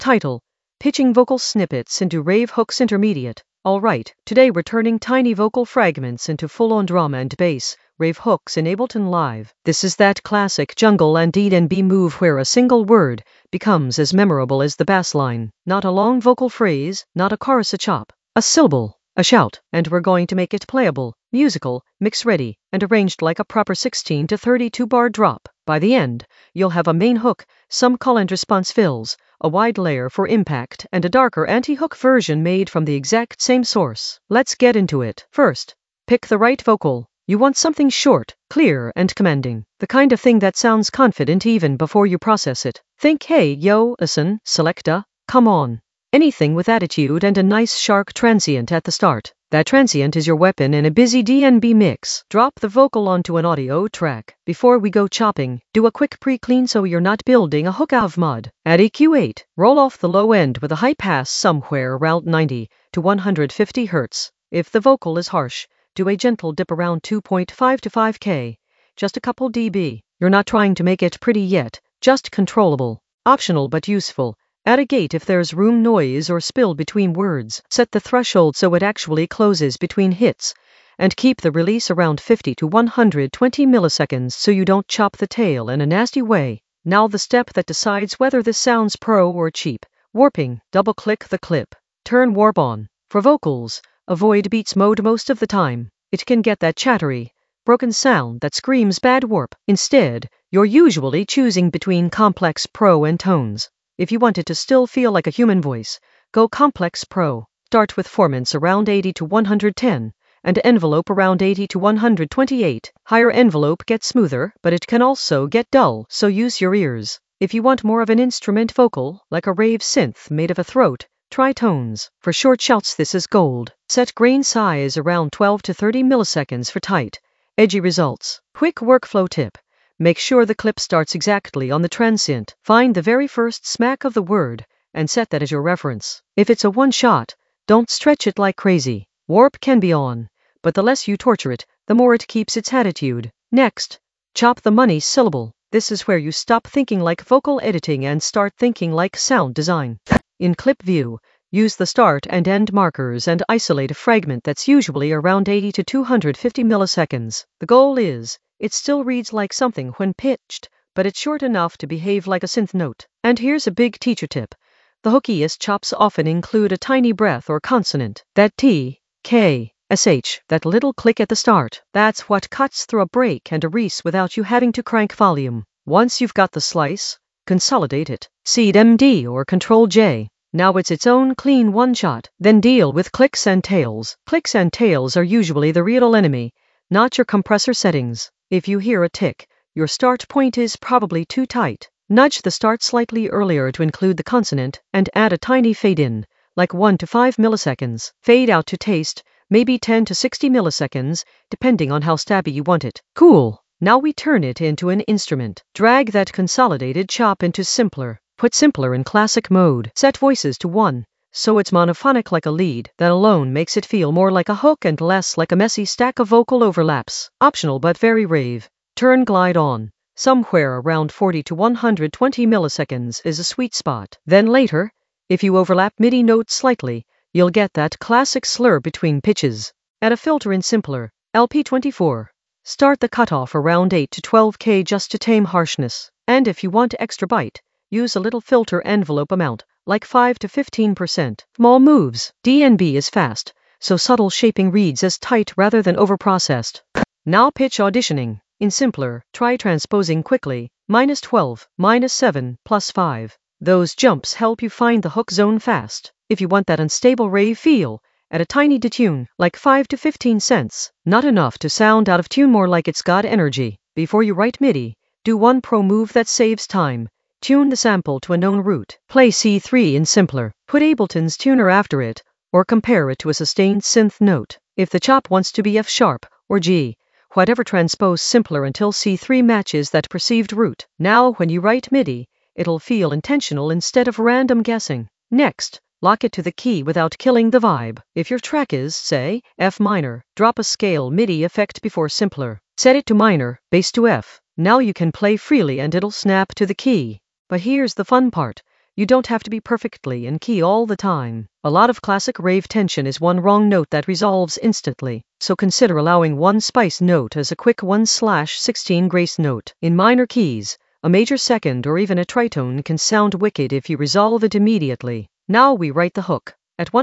Title: Pitching Vocal Snippets into Rave Hooks Intermediate. Alright, today we're turning tiny vocal fragments into full-on drama and bass, rave hooks in Ableton Live. This is that classic jungle and D&B move where a single word becomes as memorable as the bass line. Not a long vocal phrase, not a chorus, a chop, a syllable, a shout, and we're going to make it playable, musical, mix-ready, and arranged like a proper 16 to 32 bar drop. By the end, you'll have a main hook, some call and response fills, a wide layer for impact, and a darker anti-hook version made from the exact same source. Let's get into it. First, pick the right vocal. You want something short, clear, and commanding. The kind of thing that sounds confident even before you process it. Think, hey, yo, listen, selecta, come on. Anything with attitude and a nice sharp transient at the start. That transient is your weapon in a busy D&B mix. Drop the vocal onto an audio track. Before we go chopping, do a quick pre-clean so you're not building a hook out of mud. Add EQ8. Roll off the low end with a high pass somewhere around 90 to 150 Hz. If the vocal is harsh, do a gentle dip around 2.5 to 5K. Just a couple dB. You're not trying to make it pretty yet, just controllable. Optional but useful. Add a gate if there's room, noise, or spill between words. Set the threshold so it actually closes between hits. And keep the release around 50 to 120 milliseconds so you don't chop the tail in a nasty way. Now the step that decides whether this sounds pro or cheap. Warping. Double-click the clip. Turn warp on. For vocals, avoid beats mode most of the time. It can get that chattery, broken sound that screams bad warp. Instead, you're usually choosing between complex pro and tones. If you want it to still feel like a human voice, go Complex Pro. Start with formants around 80 to 110, and envelope around 80 to 128. Higher envelope gets smoother, but it can also get dull, so use your ears. If you want more of an instrument vocal, like a rave synth made of a throat, try tones. For short shouts this is gold. Set grain size around 12 to 30 milliseconds for tight, edgy results. Quick workflow tip. Make sure the clip starts exactly on the transient. Find the very first smack of the word, and set that as your reference. If it's a one-shot, don't stretch it like crazy. Warp can be on, but the less you torture it, the more it keeps its attitude. Next, chop the money syllable. This is where you stop thinking like vocal editing and start thinking like sound design. In clip view, use the start and end markers and isolate a fragment that's usually around 80 to 250 milliseconds. The goal is, it still reads like something when pitched, but it's short enough to behave like a synth note. And here's a big teacher tip. The hookiest chops often include a tiny breath or consonant. That T, K, SH, that little click at the start. That's what cuts through a break and a res without you having to crank volume. Once you've got the slice, consolidate it. Seed MD or Control J. Now it's its own clean one-shot. Then deal with clicks and tails. Clicks and tails are usually the real enemy, not your compressor settings. If you hear a tick, your start point is probably too tight. Nudge the start slightly earlier to include the consonant, and add a tiny fade-in, like 1 to 5 milliseconds. Fade out to taste, maybe 10 to 60 milliseconds, depending on how stabby you want it. Cool. Now we turn it into an instrument. Drag that consolidated chop into Simpler. Put Simpler in classic mode. Set voices to 1. So it's monophonic like a lead. That alone makes it feel more like a hook and less like a messy stack of vocal overlaps. Optional but very rave. Turn glide on. Somewhere around 40 to 120 milliseconds is a sweet spot. Then later, if you overlap MIDI notes slightly, you'll get that classic slur between pitches. Add a filter in Simpler. LP24. Start the cutoff around 8 to 12K just to tame harshness. And if you want extra bite, use a little filter envelope amount, like 5 to 15%. Small moves. D&B is fast, so subtle shaping reads as tight rather than overprocessed. Now pitch auditioning. In Simpler, try transposing quickly. -12, -7, +5. Those jumps help you find the hook zone fast. If you want that unstable rave feel, add a tiny detune, like 5 to 15 cents. Not enough to sound out of tune, more like it's got energy. Before you write MIDI, do one pro move that saves time. Tune the sample to a known root. Play C3 in Simpler. Put Ableton's tuner after it, or compare it to a sustained synth note. If the chop wants to be F sharp or G, whatever, transpose Simpler until C3 matches that perceived root. Now when you write MIDI, it'll feel intentional instead of random guessing. Next, lock it to the key without killing the vibe. If your track is, say, F minor, drop a scale MIDI effect before Simpler. Set it to minor, bass to F. Now you can play freely and it'll snap to the key. But here's the fun part. You don't have to be perfectly in key all the time. A lot of classic rave tension is one wrong note that resolves instantly, so consider allowing one spice note as a quick 1/16 grace note. In minor keys, a major second or even a tritone can sound wicked if you resolve it immediately. Now we write the hook. At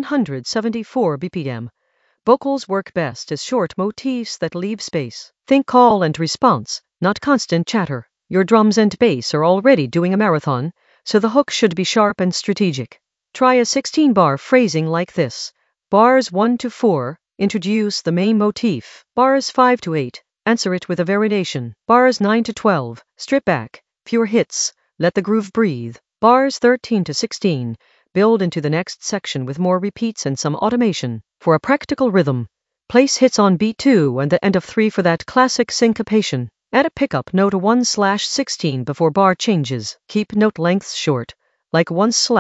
174 BPM, vocals work best as short motifs that leave space. Think call and response, not constant chatter. Your drums and bass are already doing a marathon, so the hook should be sharp and strategic. Try a 16-bar phrasing like this. Bars 1 to 4, introduce the main motif. Bars 5 to 8, answer it with a variation. Bars 9 to 12, strip back, fewer hits, let the groove breathe. Bars 13 to 16, build into the next section with more repeats and some automation. For a practical rhythm, place hits on beat 2 and the end of 3 for that classic syncopation. Add a pickup note 1/16 before bar changes. Keep note lengths short, like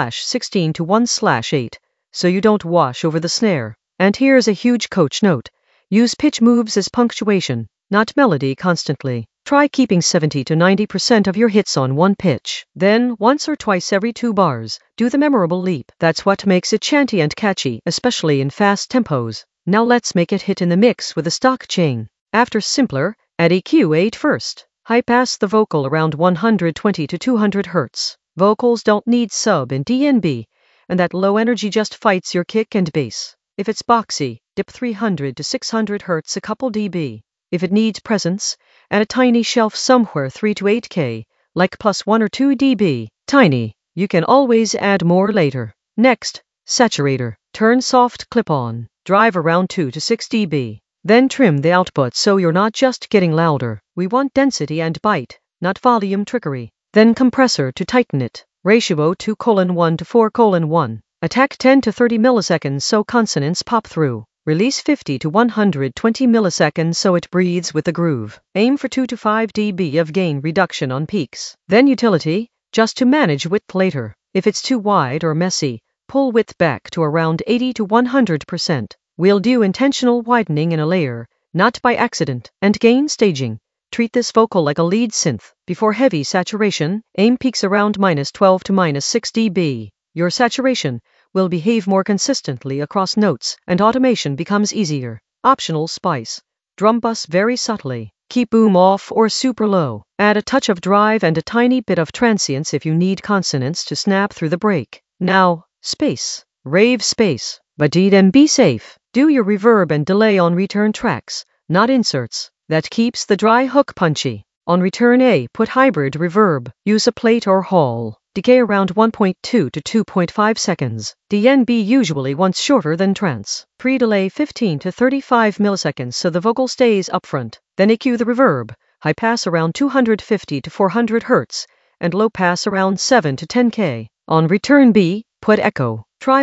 1/16 to 1/8, so you don't wash over the snare. And here's a huge coach note. Use pitch moves as punctuation, not melody constantly. Try keeping 70 to 90% of your hits on one pitch. Then, once or twice every 2 bars, do the memorable leap. That's what makes it chanty and catchy, especially in fast tempos. Now let's make it hit in the mix with a stock chain. After simpler, add EQ8 first. High pass the vocal around 120 to 200 Hz. Vocals don't need sub in DNB, and that low energy just fights your kick and bass. If it's boxy, dip 300 to 600 Hz a couple dB. If it needs presence, add a tiny shelf somewhere 3 to 8K, like plus 1 or 2 dB. Tiny. You can always add more later. Next, saturator. Turn soft clip on. Drive around 2 to 6 dB. Then trim the output so you're not just getting louder. We want density and bite, not volume trickery. Then compressor to tighten it. Ratio 2:1 to 4:1. Attack 10 to 30 milliseconds so consonants pop through. Release 50 to 120 milliseconds so it breathes with the groove. Aim for 2 to 5 dB of gain reduction on peaks. Then utility, just to manage width later. If it's too wide or messy, pull width back to around 80 to 100%. We'll do intentional widening in a layer, not by accident. And gain staging. Treat this vocal like a lead synth. Before heavy saturation, aim peaks around -12 to -6 dB. Your saturation will behave more consistently across notes, and automation becomes easier. Optional spice. Drum bus very subtly. Keep boom off or super low. Add a touch of drive and a tiny bit of transience if you need consonants to snap through the break. Now, space. Rave space. But then be safe. Do your reverb and delay on return tracks, not inserts. That keeps the dry hook punchy. On return A, put hybrid reverb. Use a plate or hall. Decay around 1.2 to 2.5 seconds. DNB usually wants shorter than trance. Pre-delay 15 to 35 milliseconds so the vocal stays upfront. Then EQ the reverb. High pass around 250 to 400 Hz, and low pass around 7 to 10K. On return B, put echo. Try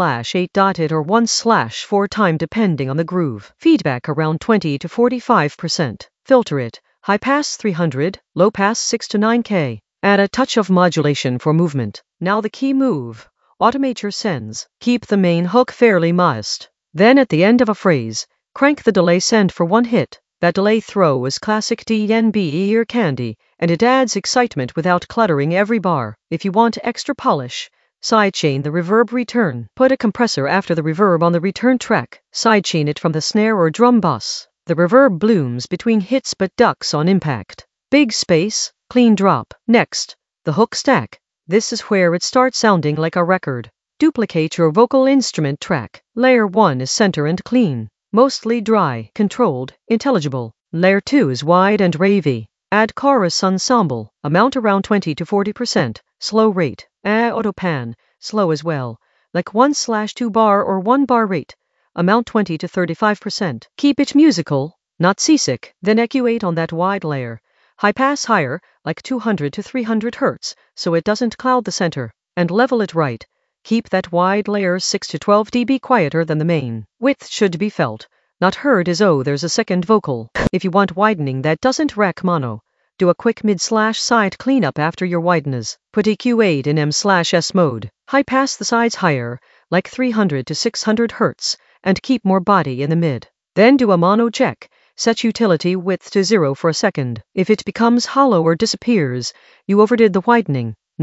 1/8 or 1/4 time depending on the groove. Feedback around 20 to 45%. Filter it. High pass 300, low pass 6 to 9K. Add a touch of modulation for movement. Now the key move. Automate your sends. Keep the main hook fairly modest. Then at the end of a phrase, crank the delay send for one hit. That delay throw is classic DNB ear candy, and it adds excitement without cluttering every bar. If you want extra polish, sidechain the reverb return. Put a compressor after the reverb on the return track. Sidechain it from the snare or drum bus. The reverb blooms between hits but ducks on impact. Big space, clean drop. Next, the hook stack. This is where it starts sounding like a record. Duplicate your vocal instrument track. Layer 1 is center and clean. Mostly dry, controlled, intelligible. Layer 2 is wide and ravey. Add chorus ensemble. Amount around 20 to 40%. Slow rate. Autopan. Slow as well. Like 1/2 bar or 1 bar rate. Amount 20 to 35%. Keep it musical, not seasick. Then EQ8 on that wide layer. High pass higher, like 200 to 300 Hz, so it doesn't cloud the center. And level it right. Keep that wide layer 6 to 12 dB quieter than the main. Width should be felt, not heard as oh there's a second vocal. If you want widening that doesn't wreck mono, do a quick mid/side cleanup after your wideners. Put EQ8 in M/S mode. High pass the sides higher, like 300 to 600 Hz, and keep more body in the mid. Then do a mono check. Set utility width to 0 for a second. If it becomes hollow or disappears, you overdid the widening. Now,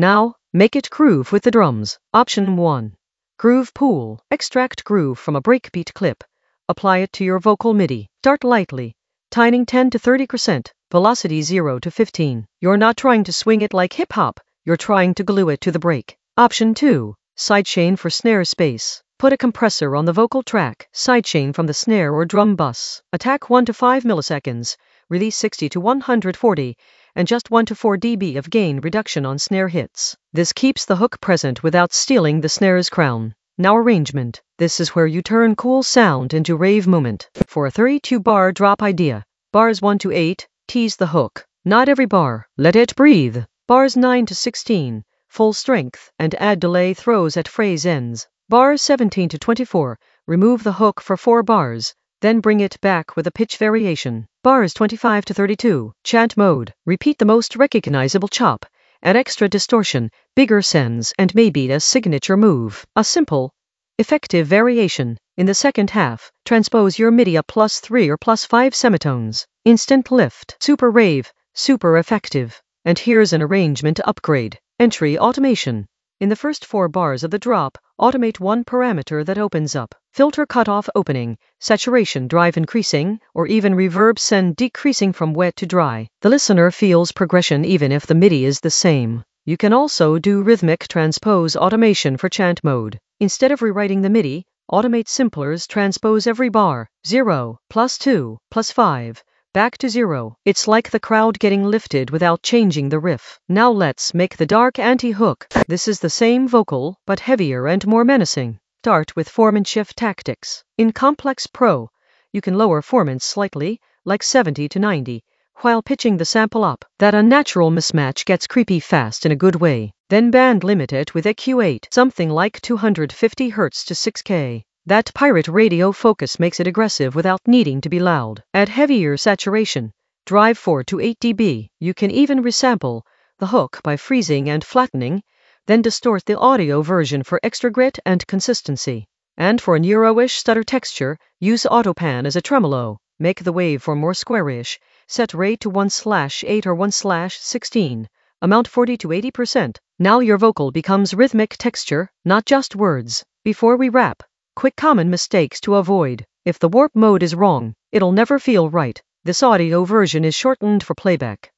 Make it groove with the drums. Option 1. Groove Pool. Extract groove from a breakbeat clip. Apply it to your vocal MIDI. Start lightly. Timing 10 to 30%. Velocity 0 to 15. You're not trying to swing it like hip-hop. You're trying to glue it to the break. Option 2. Sidechain for snare space. Put a compressor on the vocal track. Sidechain from the snare or drum bus. Attack 1 to 5 milliseconds. Release 60 to 140. And just 1 to 4 dB of gain reduction on snare hits. This keeps the hook present without stealing the snare's crown. Now arrangement. This is where you turn cool sound into rave moment. For a 32-bar drop idea, bars 1 to 8, tease the hook. Not every bar. Let it breathe. Bars 9 to 16, full strength, and add delay throws at phrase ends. Bars 17 to 24, remove the hook for 4 bars. Then bring it back with a pitch variation. Bars 25 to 32, chant mode. Repeat the most recognizable chop. Add extra distortion, bigger sends, and maybe a signature move. A simple, effective variation. In the second half, transpose your MIDI a +3 or +5 semitones. Instant lift. Super rave, super effective. And here's an arrangement upgrade. Entry automation. In the first 4 bars of the drop, automate one parameter that opens up. Filter cutoff opening, saturation drive increasing, or even reverb send decreasing from wet to dry. The listener feels progression even if the MIDI is the same. You can also do rhythmic transpose automation for chant mode. Instead of rewriting the MIDI, automate simplers transpose every bar, 0, +2, +5, back to 0. It's like the crowd getting lifted without changing the riff. Now let's make the dark anti-hook. This is the same vocal, but heavier and more menacing. Start with formant shift tactics. In Complex Pro, you can lower formants slightly, like 70 to 90, while pitching the sample up. That unnatural mismatch gets creepy fast in a good way. Then band limit it with EQ8, something like 250 Hz to 6K. That pirate radio focus makes it aggressive without needing to be loud. Add heavier saturation. Drive 4 to 8 dB. You can even resample the hook by freezing and flattening, then distort the audio version for extra grit and consistency. And for an Euro-ish stutter texture, use AutoPan as a tremolo. Make the waveform more squarish. Set rate to 1/8 or 1/16. Amount 40 to 80%. Now your vocal becomes rhythmic texture, not just words. Before we wrap, quick common mistakes to avoid. If the warp mode is wrong, it'll never feel right. This audio version is shortened for playback.